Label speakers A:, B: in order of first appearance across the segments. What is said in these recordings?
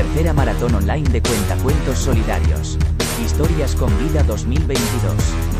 A: Tercera maratón online de cuentacuentos solidarios. Historias con Vida 2022.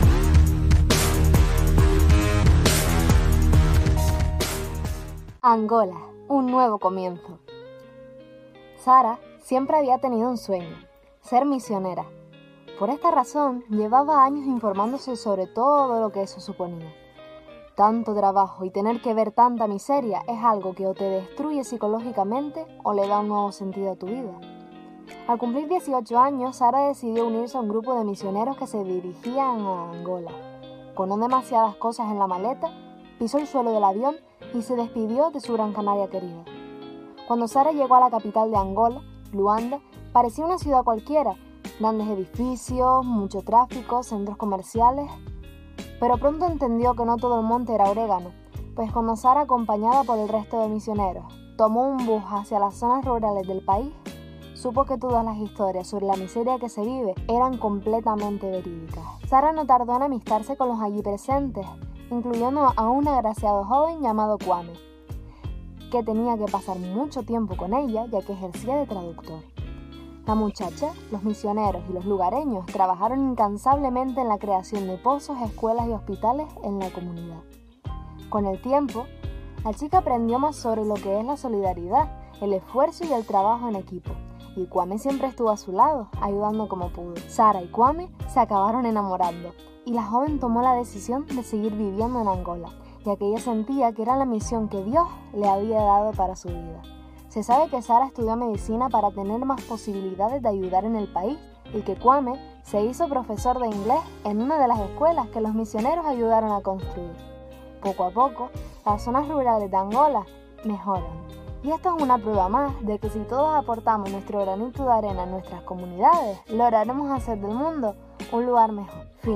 B: Angola, un nuevo comienzo. Sara siempre había tenido un sueño, ser misionera. Por esta razón, llevaba años informándose sobre todo lo que eso suponía. Tanto trabajo y tener que ver tanta miseria es algo que o te destruye psicológicamente o le da un nuevo sentido a tu vida. Al cumplir 18 años, Sara decidió unirse a un grupo de misioneros que se dirigían a Angola. Con no demasiadas cosas en la maleta, pisó el suelo del avión y se despidió de su Gran Canaria querida. Cuando Sara llegó a la capital de Angola, Luanda, parecía una ciudad cualquiera, grandes edificios, mucho tráfico, centros comerciales. Pero pronto entendió que no todo el monte era orégano, pues cuando Sara, acompañada por el resto de misioneros, tomó un bus hacia las zonas rurales del país, supo que todas las historias sobre la miseria que se vive eran completamente verídicas. Sara no tardó en amistarse con los allí presentes, incluyendo a un agraciado joven llamado Kwame, que tenía que pasar mucho tiempo con ella ya que ejercía de traductor. La muchacha, los misioneros y los lugareños trabajaron incansablemente en la creación de pozos, escuelas y hospitales en la comunidad. Con el tiempo, la chica aprendió más sobre lo que es la solidaridad, el esfuerzo y el trabajo en equipo, y Kwame siempre estuvo a su lado, ayudando como pudo. Sara y Kwame se acabaron enamorando, y la joven tomó la decisión de seguir viviendo en Angola, ya que ella sentía que era la misión que Dios le había dado para su vida. Se sabe que Sara estudió medicina para tener más posibilidades de ayudar en el país y que Kwame se hizo profesor de inglés en una de las escuelas que los misioneros ayudaron a construir. Poco a poco, las zonas rurales de Angola mejoran. Y esto es una prueba más de que si todos aportamos nuestro granito de arena en nuestras comunidades, lograremos hacer del mundo un lugar mejor. Fin.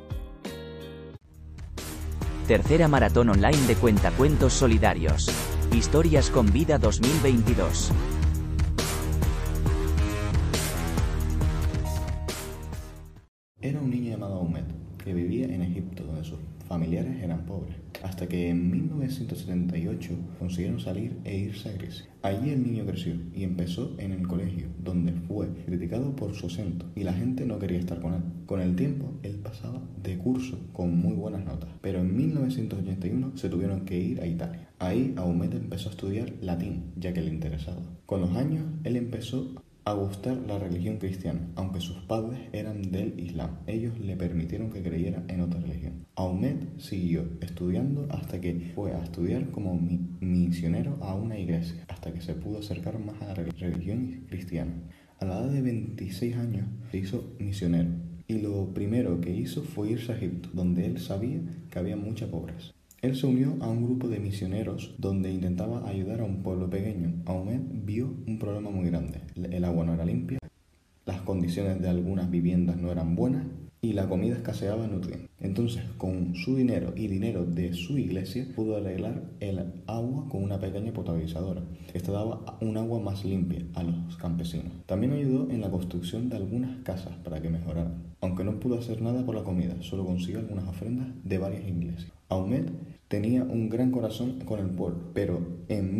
A: Tercera maratón online de cuentacuentos solidarios. Historias con Vida 2022.
C: Era un niño llamado Ahmed, que vivía en Egipto, donde sus familiares eran pobres, hasta que en 1978 consiguieron salir e irse a Grecia. Allí el niño creció y empezó en el colegio, donde fue criticado por su acento y la gente no quería estar con él. Con el tiempo, él pasaba de curso con muy buenas notas, pero en 1981 se tuvieron que ir a Italia. Ahí Ahmed empezó a estudiar latín, ya que le interesaba. Con los años, él empezó a gustar la religión cristiana, aunque sus padres eran del Islam. Ellos le permitieron que creyera en otra religión. Ahmed siguió estudiando hasta que fue a estudiar como misionero a una iglesia, hasta que se pudo acercar más a la religión cristiana. A la edad de 26 años se hizo misionero, y lo primero que hizo fue irse a Egipto, donde él sabía que había mucha pobreza. Él se unió a un grupo de misioneros donde intentaba ayudar a un pueblo pequeño. Ahmed vio un problema muy grande. El agua no era limpia, las condiciones de algunas viviendas no eran buenas y la comida escaseaba en nutrientes. Entonces, con su dinero y dinero de su iglesia, pudo arreglar el agua con una pequeña potabilizadora. Esta daba un agua más limpia a los campesinos. También ayudó en la construcción de algunas casas para que mejoraran. Aunque no pudo hacer nada por la comida, solo consiguió algunas ofrendas de varias iglesias. Ahmed tenía un gran corazón con el pueblo, pero en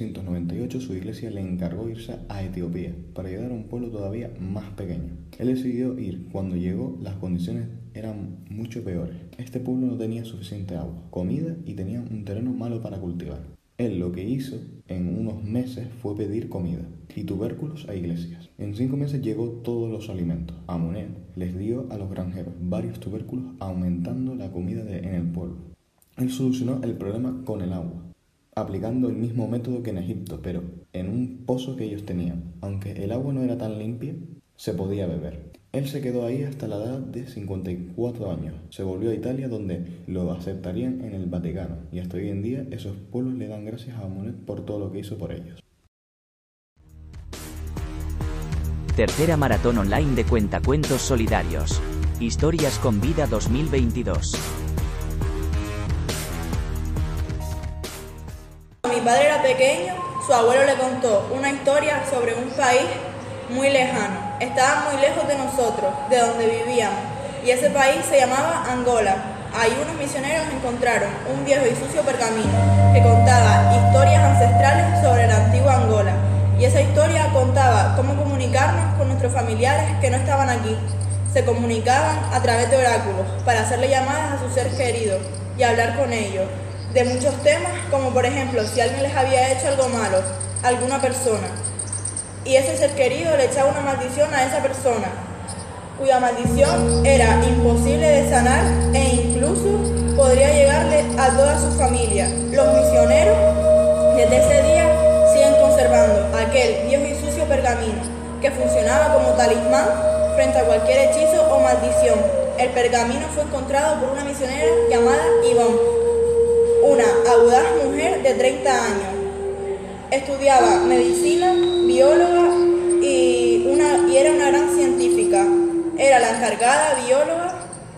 C: 1998 su iglesia le encargó irse a Etiopía para ayudar a un pueblo todavía más pequeño. Él decidió ir. Cuando llegó, las condiciones eran mucho peores. Este pueblo no tenía suficiente agua, comida y tenía un terreno malo para cultivar. Él lo que hizo en unos meses fue pedir comida y tubérculos a iglesias. En 5 meses llegó todos los alimentos. Ahmed les dio a los granjeros varios tubérculos, aumentando la comida en el pueblo. Él solucionó el problema con el agua, aplicando el mismo método que en Egipto, pero en un pozo que ellos tenían. Aunque el agua no era tan limpia, se podía beber. Él se quedó ahí hasta la edad de 54 años. Se volvió a Italia, donde lo aceptarían en el Vaticano, y hasta hoy en día esos pueblos le dan gracias a Ahmed por todo lo que hizo por ellos.
A: Tercera maratón online de cuentacuentos solidarios. Historias con Vida 2022.
D: Cuando mi padre era pequeño, su abuelo le contó una historia sobre un país muy lejano. Estaba muy lejos de nosotros, de donde vivíamos, y ese país se llamaba Angola. Ahí unos misioneros encontraron un viejo y sucio pergamino que contaba historias ancestrales sobre la antigua Angola, y esa historia contaba cómo comunicarnos con nuestros familiares que no estaban aquí. Se comunicaban a través de oráculos para hacerle llamadas a sus seres queridos y hablar con ellos de muchos temas, como por ejemplo si alguien les había hecho algo malo a alguna persona y ese ser querido le echaba una maldición a esa persona, cuya maldición era imposible de sanar e incluso podría llegarle a toda su familia. Los misioneros desde ese día siguen conservando aquel viejo y sucio pergamino que funcionaba como talismán frente a cualquier hechizo o maldición. El pergamino fue encontrado por una misionera llamada Yvonne, una audaz mujer de 30 años. Estudiaba medicina, bióloga y era una gran científica. Era la encargada bióloga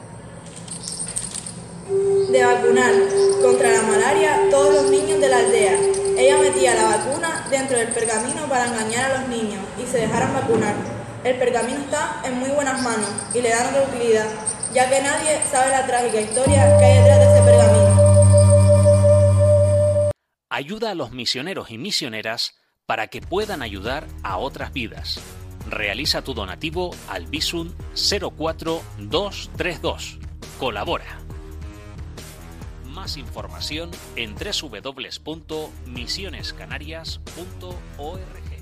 D: de vacunar contra la malaria a todos los niños de la aldea. Ella metía la vacuna dentro del pergamino para engañar a los niños y se dejaran vacunar. El pergamino está en muy buenas manos y le dan otra utilidad, ya que nadie sabe la trágica historia que hay detrás de ese pergamino.
E: Ayuda a los misioneros y misioneras para que puedan ayudar a otras vidas. Realiza tu donativo al Bizum 04232. Colabora. Más información en www.misionescanarias.org.